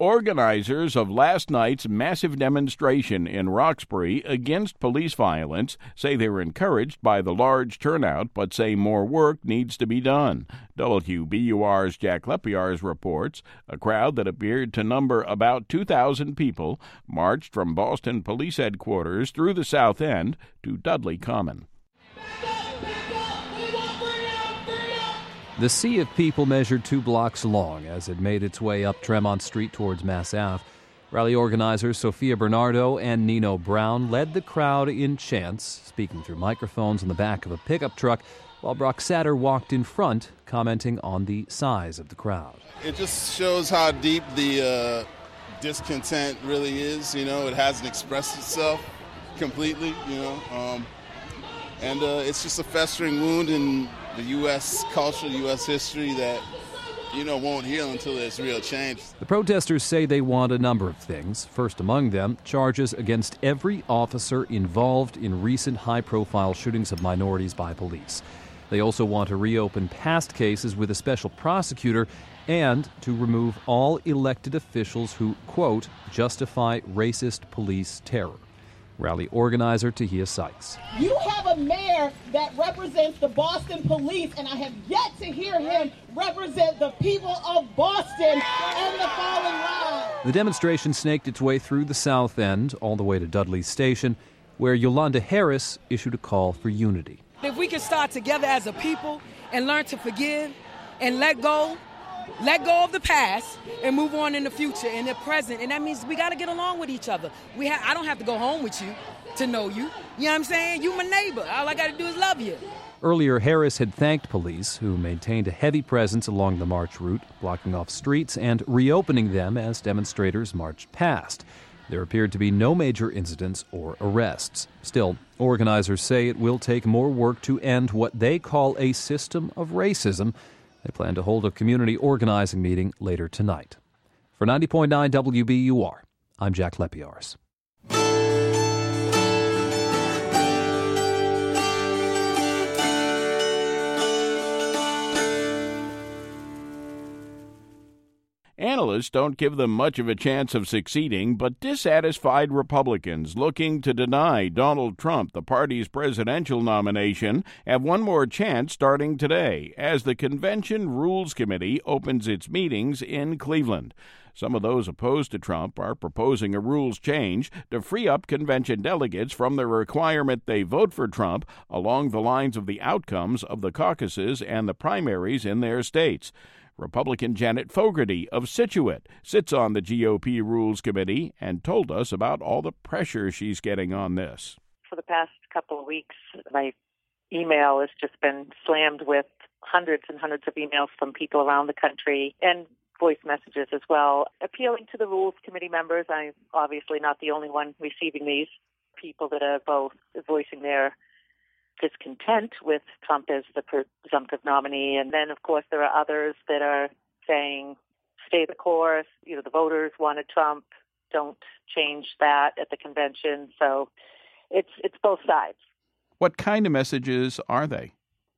Organizers of last night's massive demonstration in Roxbury against police violence say they're encouraged by the large turnout, but say more work needs to be done. WBUR's Jack Lepiarz reports a crowd that appeared to number about 2,000 people marched from Boston Police Headquarters through the South End to Dudley Common. The sea of people measured 2 blocks long as it made its way up Tremont Street towards Mass Ave. Rally organizers Sophia Bernardo and Nino Brown led the crowd in chants, speaking through microphones in the back of a pickup truck, while Brock Satter walked in front, commenting on the size of the crowd. It just shows how deep the discontent really is. It hasn't expressed itself completely, and it's just a festering wound in the U.S. culture, U.S. history that, won't heal until there's real change. The protesters say they want a number of things. First among them, charges against every officer involved in recent high-profile shootings of minorities by police. They also want to reopen past cases with a special prosecutor and to remove all elected officials who, quote, justify racist police terror. Rally organizer Tahia Sykes. You have a mayor that represents the Boston police, and I have yet to hear him represent the people of Boston and the fallen line. The demonstration snaked its way through the South End, all the way to Dudley Station, where Yolanda Harris issued a call for unity. If we can start together as a people and learn to forgive and let go of the past and move on in the future and the present. And that means we got to get along with each other. I don't have to go home with you to know you. You know what I'm saying? You my neighbor. All I got to do is love you. Earlier, Harris had thanked police, who maintained a heavy presence along the march route, blocking off streets and reopening them as demonstrators marched past. There appeared to be no major incidents or arrests. Still, organizers say it will take more work to end what they call a system of racism. They plan to hold a community organizing meeting later tonight. For 90.9 WBUR, I'm Jack Lepiarz. Analysts don't give them much of a chance of succeeding, but dissatisfied Republicans looking to deny Donald Trump the party's presidential nomination have one more chance starting today as the Convention Rules Committee opens its meetings in Cleveland. Some of those opposed to Trump are proposing a rules change to free up convention delegates from the requirement they vote for Trump along the lines of the outcomes of the caucuses and the primaries in their states. Republican Janet Fogarty of Scituate sits on the GOP Rules Committee and told us about all the pressure she's getting on this. For the past couple of weeks, my email has just been slammed with hundreds and hundreds of emails from people around the country and voice messages as well, appealing to the Rules Committee members. I'm obviously not the only one receiving these. People that are both voicing their discontent with Trump as the presumptive nominee. And then, of course, there are others that are saying, stay the course. The voters wanted Trump. Don't change that at the convention. So it's both sides. What kind of messages are they?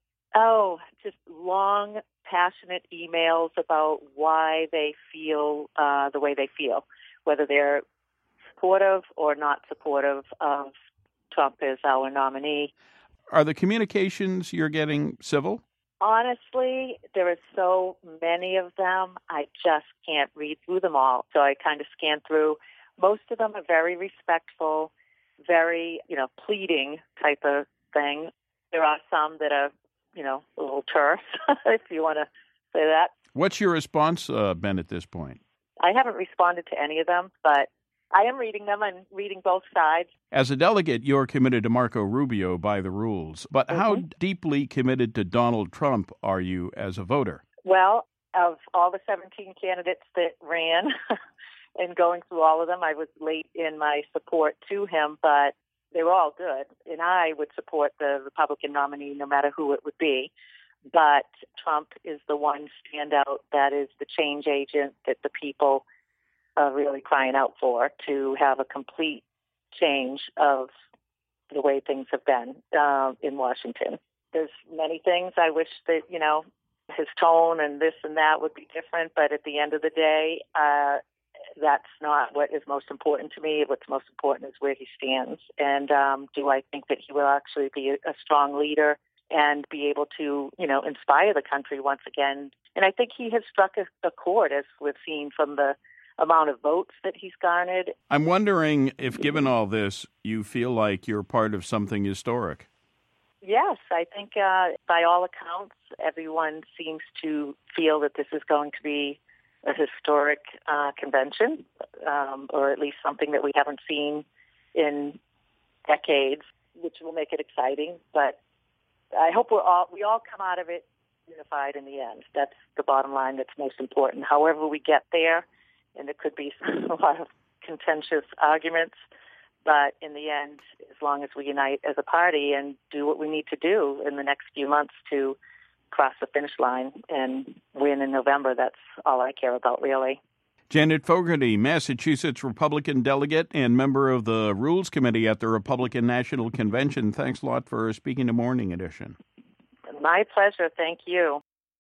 Oh, just long, passionate emails about why they feel the way they feel, whether they're supportive or not supportive of Trump as our nominee. Are the communications you're getting civil? Honestly, there are so many of them, I just can't read through them all. So I kind of scan through. Most of them are very respectful, very, pleading type of thing. There are some that are, a little terse, if you want to say that. What's your response been at this point? I haven't responded to any of them, but I am reading them and reading both sides. As a delegate, you're committed to Marco Rubio by the rules. But how deeply committed to Donald Trump are you as a voter? Well, of all the 17 candidates that ran, and going through all of them, I was late in my support to him, but they were all good. And I would support the Republican nominee no matter who it would be. But Trump is the one standout that is the change agent that the people really crying out for, to have a complete change of the way things have been in Washington. There's many things I wish that, his tone and this and that would be different, but at the end of the day, that's not what is most important to me. What's most important is where he stands. And do I think that he will actually be a strong leader and be able to, inspire the country once again? And I think he has struck a chord, as we've seen from the amount of votes that he's garnered. I'm wondering if, given all this, you feel like you're part of something historic. Yes, I think by all accounts, everyone seems to feel that this is going to be a historic convention, or at least something that we haven't seen in decades, which will make it exciting. But I hope we all come out of it unified in the end. That's the bottom line that's most important. However we get there, and there could be a lot of contentious arguments, but in the end, as long as we unite as a party and do what we need to do in the next few months to cross the finish line and win in November, that's all I care about, really. Janet Fogarty, Massachusetts Republican delegate and member of the Rules Committee at the Republican National Convention. Thanks a lot for speaking to Morning Edition. My pleasure. Thank you.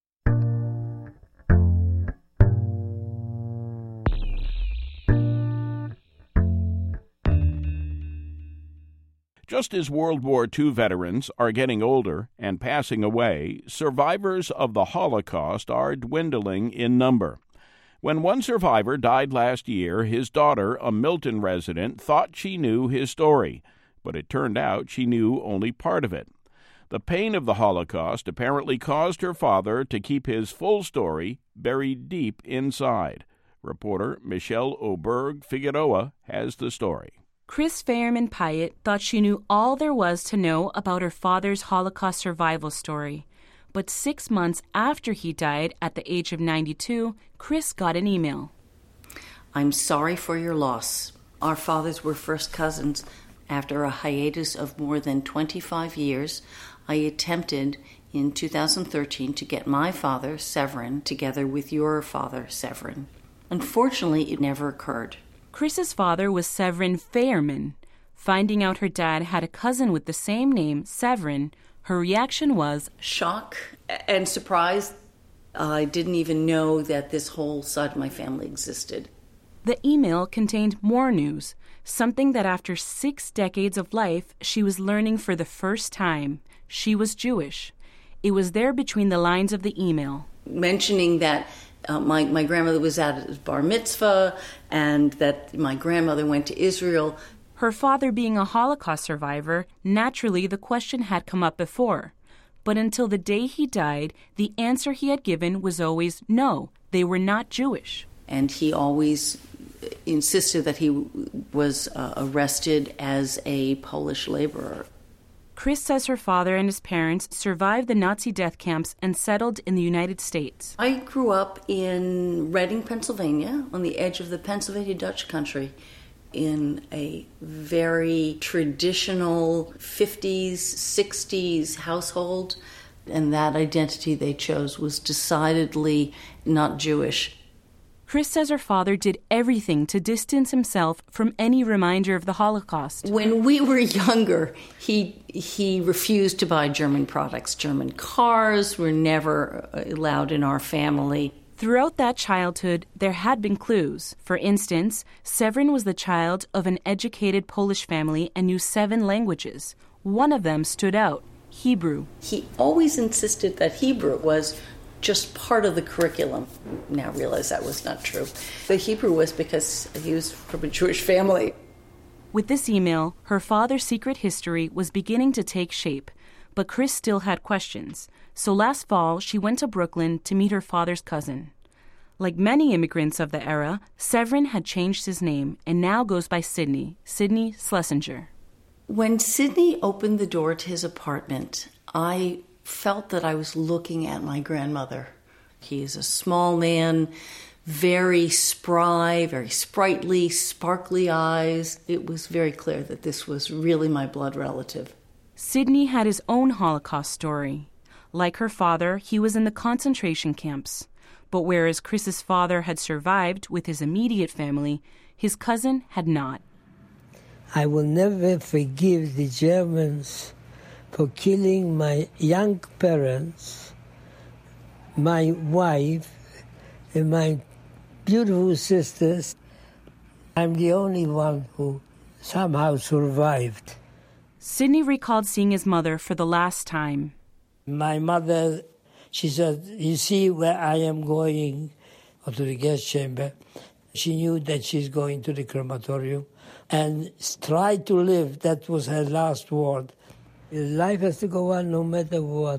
Just as World War II veterans are getting older and passing away, survivors of the Holocaust are dwindling in number. When one survivor died last year, his daughter, a Milton resident, thought she knew his story, but it turned out she knew only part of it. The pain of the Holocaust apparently caused her father to keep his full story buried deep inside. Reporter Michelle Oberg-Figueroa has the story. Chris Fairman Pyatt thought she knew all there was to know about her father's Holocaust survival story. But 6 months after he died at the age of 92, Chris got an email. I'm sorry for your loss. Our fathers were first cousins. After a hiatus of more than 25 years, I attempted in 2013 to get my father, Severin, together with your father, Severin. Unfortunately, it never occurred. Chris's father was Severin Fairman. Finding out her dad had a cousin with the same name, Severin, her reaction was shock and surprise. I didn't even know that this whole side of my family existed. The email contained more news, something that after 6 decades of life, she was learning for the first time. She was Jewish. It was there between the lines of the email. Mentioning that my grandmother was at his bar mitzvah and that my grandmother went to Israel. Her father being a Holocaust survivor, naturally the question had come up before. But until the day he died, the answer he had given was always no, they were not Jewish. And he always insisted that he was arrested as a Polish laborer. Chris says her father and his parents survived the Nazi death camps and settled in the United States. I grew up in Reading, Pennsylvania, on the edge of the Pennsylvania Dutch country, in a very traditional 50s, 60s household. And that identity they chose was decidedly not Jewish. Chris says her father did everything to distance himself from any reminder of the Holocaust. When we were younger, he refused to buy German products. German cars were never allowed in our family. Throughout that childhood, there had been clues. For instance, Severin was the child of an educated Polish family and knew 7 languages. One of them stood out, Hebrew. He always insisted that Hebrew was just part of the curriculum. Now realize that was not true. The Hebrew was because he was from a Jewish family. With this email, her father's secret history was beginning to take shape, but Chris still had questions. So last fall, she went to Brooklyn to meet her father's cousin. Like many immigrants of the era, Severin had changed his name and now goes by Sidney Schlesinger. When Sidney opened the door to his apartment, I felt that I was looking at my grandmother. He is a small man, very spry, very sprightly, sparkly eyes. It was very clear that this was really my blood relative. Sidney had his own Holocaust story. Like her father, he was in the concentration camps. But whereas Chris's father had survived with his immediate family, his cousin had not. I will never forgive the Germans for killing my young parents, my wife, and my beautiful sisters. I'm the only one who somehow survived. Sidney recalled seeing his mother for the last time. My mother, she said, you see where I am going, or to the gas chamber. She knew that she's going to the crematorium. And try to live, that was her last word. Life has to go on no matter what.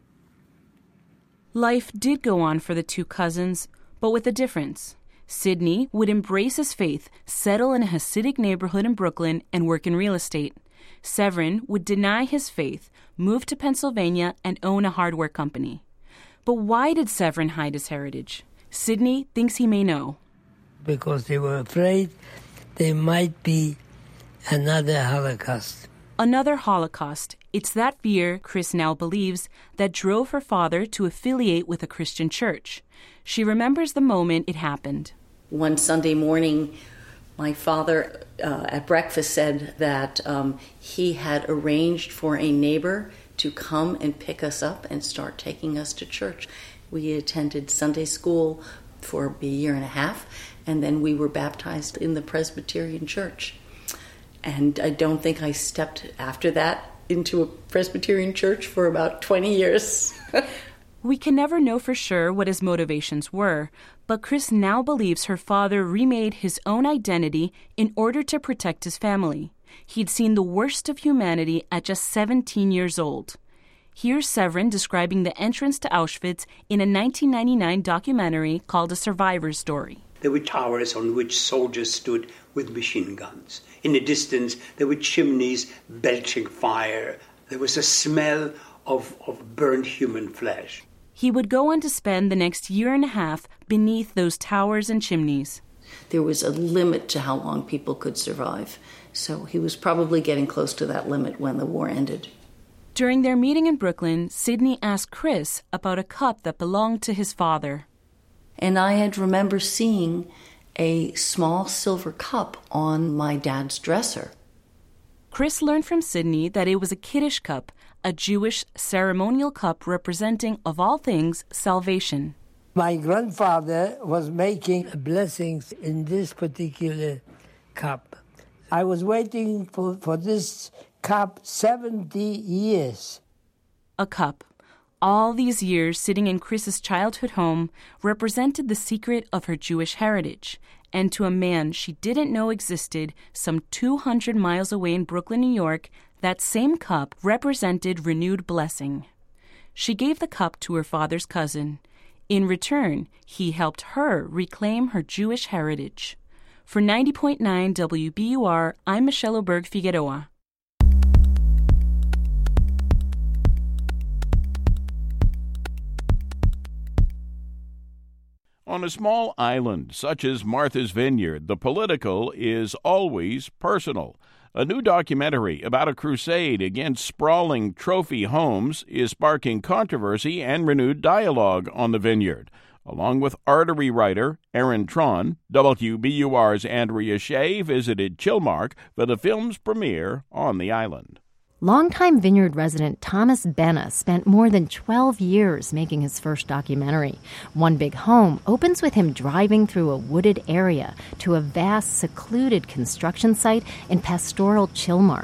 Life did go on for the two cousins, but with a difference. Sidney would embrace his faith, settle in a Hasidic neighborhood in Brooklyn, and work in real estate. Severin would deny his faith, move to Pennsylvania, and own a hardware company. But why did Severin hide his heritage? Sidney thinks he may know. Because they were afraid there might be another Holocaust. Another Holocaust. It's that fear, Chris now believes, that drove her father to affiliate with a Christian church. She remembers the moment it happened. One Sunday morning, my father at breakfast said that he had arranged for a neighbor to come and pick us up and start taking us to church. We attended Sunday school for a year and a half, and then we were baptized in the Presbyterian church. And I don't think I stepped after that into a Presbyterian church for about 20 years. We can never know for sure what his motivations were, but Chris now believes her father remade his own identity in order to protect his family. He'd seen the worst of humanity at just 17 years old. Here's Severin describing the entrance to Auschwitz in a 1999 documentary called A Survivor's Story. There were towers on which soldiers stood with machine guns. In the distance, there were chimneys belching fire. There was a smell of burned human flesh. He would go on to spend the next year and a half beneath those towers and chimneys. There was a limit to how long people could survive, so he was probably getting close to that limit when the war ended. During their meeting in Brooklyn, Sidney asked Chris about a cup that belonged to his father. And I had remember seeing a small silver cup on my dad's dresser. Chris learned from Sidney that it was a Kiddush cup, a Jewish ceremonial cup representing, of all things, salvation. My grandfather was making blessings in this particular cup. I was waiting for this cup 70 years. A cup. All these years sitting in Chris's childhood home represented the secret of her Jewish heritage. And to a man she didn't know existed some 200 miles away in Brooklyn, New York, that same cup represented renewed blessing. She gave the cup to her father's cousin. In return, he helped her reclaim her Jewish heritage. For 90.9 WBUR, I'm Michelle Oberg-Figueroa. On a small island such as Martha's Vineyard, the political is always personal. A new documentary about a crusade against sprawling trophy homes is sparking controversy and renewed dialogue on the vineyard. Along with artery writer Aaron Tron, WBUR's Andrea Shea visited Chilmark for the film's premiere on the island. Longtime Vineyard resident Thomas Benna spent more than 12 years making his first documentary. One Big Home opens with him driving through a wooded area to a vast, secluded construction site in pastoral Chilmark.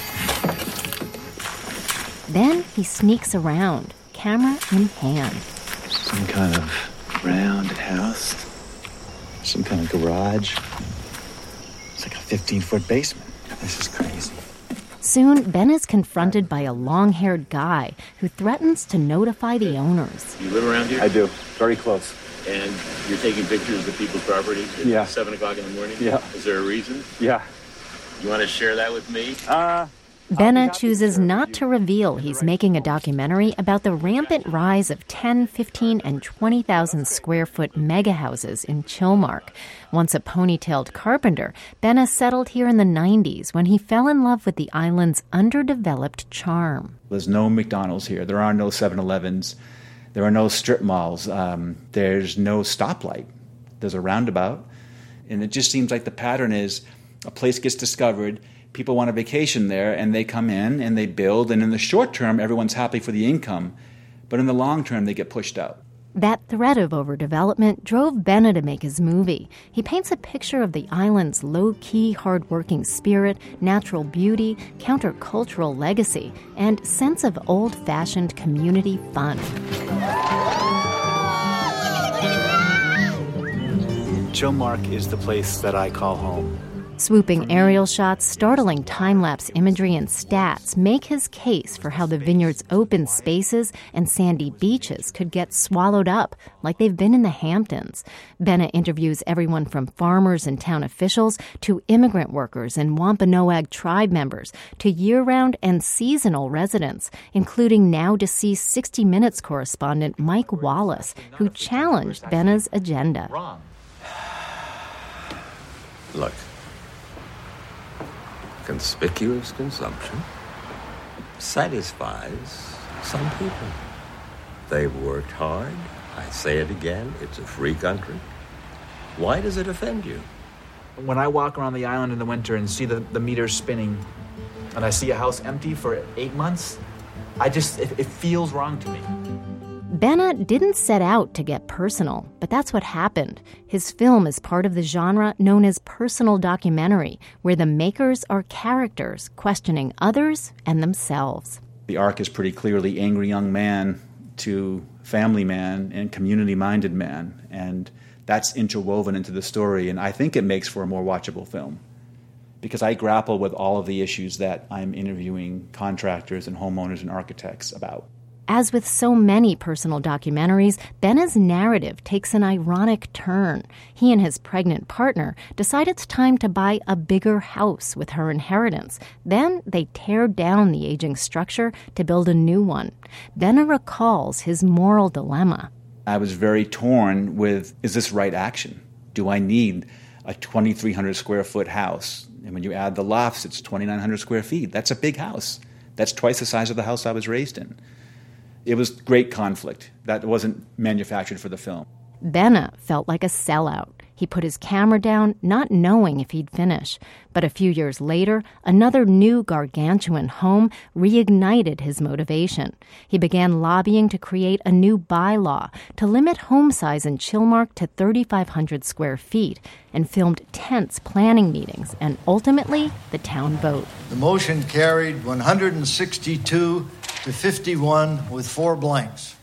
Then he sneaks around, camera in hand. Some kind of round house, some kind of garage. It's like a 15-foot basement. This is crazy. Soon, Ben is confronted by a long-haired guy who threatens to notify the owners. You live around here? I do. Very close. And you're taking pictures of people's property at 7 o'clock in the morning? Yeah. Is there a reason? Yeah. You want to share that with me? Benna chooses not to reveal he's making a documentary about the rampant rise of 10, 15, and 20,000 square foot mega houses in Chilmark. Once a ponytailed carpenter, Benna settled here in the 90s when he fell in love with the island's underdeveloped charm. There's no McDonald's here. There are no 7-Elevens. There are no strip malls. There's no stoplight. There's a roundabout. And it just seems like the pattern is a place gets discovered, people want a vacation there, and they come in and they build, and in the short term, everyone's happy for the income, but in the long term, they get pushed out. That threat of overdevelopment drove Benna to make his movie. He paints a picture of the island's low-key, hard-working spirit, natural beauty, countercultural legacy, and sense of old-fashioned community fun. Chilmark is the place that I call home. Swooping aerial shots, startling time-lapse imagery, and stats make his case for how the vineyard's open spaces and sandy beaches could get swallowed up like they've been in the Hamptons. Benna interviews everyone from farmers and town officials to immigrant workers and Wampanoag tribe members to year-round and seasonal residents, including now-deceased 60 Minutes correspondent Mike Wallace, who challenged Benna's agenda. Look. Conspicuous consumption satisfies some people. They've worked hard. I say it again, it's a free country. Why does it offend you? When I walk around the island in the winter and see the meters spinning, and I see a house empty for 8 months, it feels wrong to me. Benna didn't set out to get personal, but that's what happened. His film is part of the genre known as personal documentary, where the makers are characters questioning others and themselves. The arc is pretty clearly angry young man to family man and community-minded man, and that's interwoven into the story, and I think it makes for a more watchable film. Because I grapple with all of the issues that I'm interviewing contractors and homeowners and architects about. As with so many personal documentaries, Benna's narrative takes an ironic turn. He and his pregnant partner decide it's time to buy a bigger house with her inheritance. Then they tear down the aging structure to build a new one. Benna recalls his moral dilemma. I was very torn with, is this right action? Do I need a 2,300 square foot house? And when you add the lofts, it's 2,900 square feet. That's a big house. That's twice the size of the house I was raised in. It was great conflict. That wasn't manufactured for the film. Benna felt like a sellout. He put his camera down, not knowing if he'd finish. But a few years later, another new gargantuan home reignited his motivation. He began lobbying to create a new bylaw to limit home size in Chilmark to 3,500 square feet, and filmed tense planning meetings and ultimately the town vote. The motion carried 162 to 51 with 4 blanks.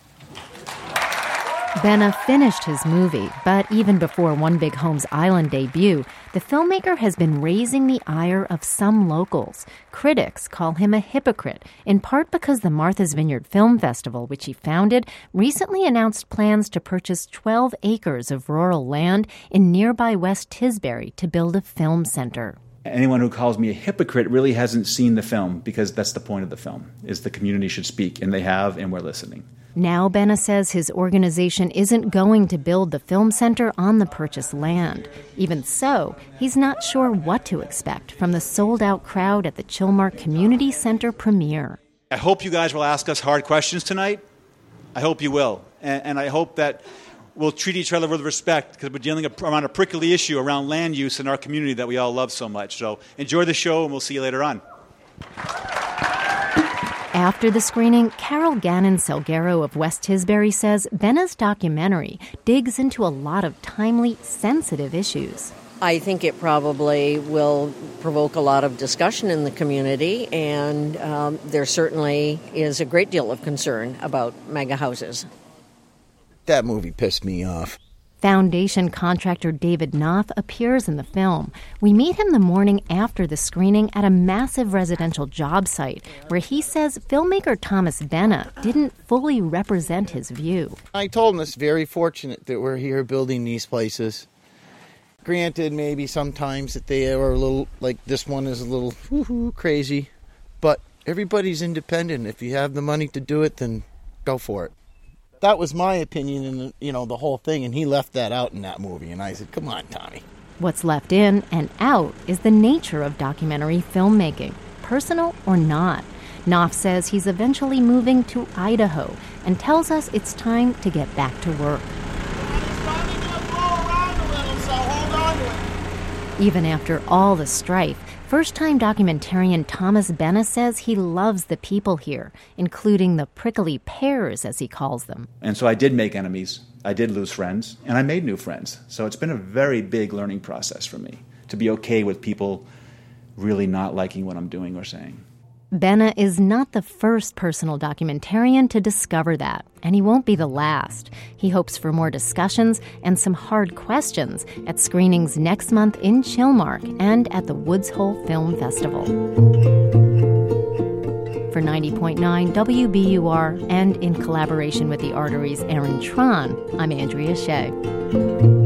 Benna finished his movie, but even before One Big Home's Island debut, the filmmaker has been raising the ire of some locals. Critics call him a hypocrite, in part because the Martha's Vineyard Film Festival, which he founded, recently announced plans to purchase 12 acres of rural land in nearby West Tisbury to build a film center. Anyone who calls me a hypocrite really hasn't seen the film, because that's the point of the film, is the community should speak, and they have, and we're listening. Now Benna says his organization isn't going to build the film center on the purchased land. Even so, he's not sure what to expect from the sold-out crowd at the Chilmark Community Center premiere. I hope you guys will ask us hard questions tonight. I hope you will. And I hope that we'll treat each other with respect, because we're dealing around a prickly issue around land use in our community that we all love so much. So enjoy the show, and we'll see you later on. After the screening, Carol Gannon-Salguero of West Tisbury says Benna's documentary digs into a lot of timely, sensitive issues. I think it probably will provoke a lot of discussion in the community, and there certainly is a great deal of concern about mega houses. That movie pissed me off. Foundation contractor David Knopf appears in the film. We meet him the morning after the screening at a massive residential job site where he says filmmaker Thomas Benna didn't fully represent his view. I told him it's very fortunate that we're here building these places. Granted, maybe sometimes that they are a little, like this one is a little crazy, but everybody's independent. If you have the money to do it, then go for it. That was my opinion in the whole thing, and he left that out in that movie. And I said, come on, Tommy. What's left in and out is the nature of documentary filmmaking, personal or not. Knopf says he's eventually moving to Idaho and tells us it's time to get back to work. Even after all the strife, first-time documentarian Thomas Benna says he loves the people here, including the prickly pears, as he calls them. And so I did make enemies I did lose friends, and I made new friends. So it's been a very big learning process for me to be okay with people really not liking what I'm doing or saying. Benna is not the first personal documentarian to discover that, and he won't be the last. He hopes for more discussions and some hard questions at screenings next month in Chilmark and at the Woods Hole Film Festival. For 90.9 WBUR and in collaboration with the Artery's Aaron Tron, I'm Andrea Shea.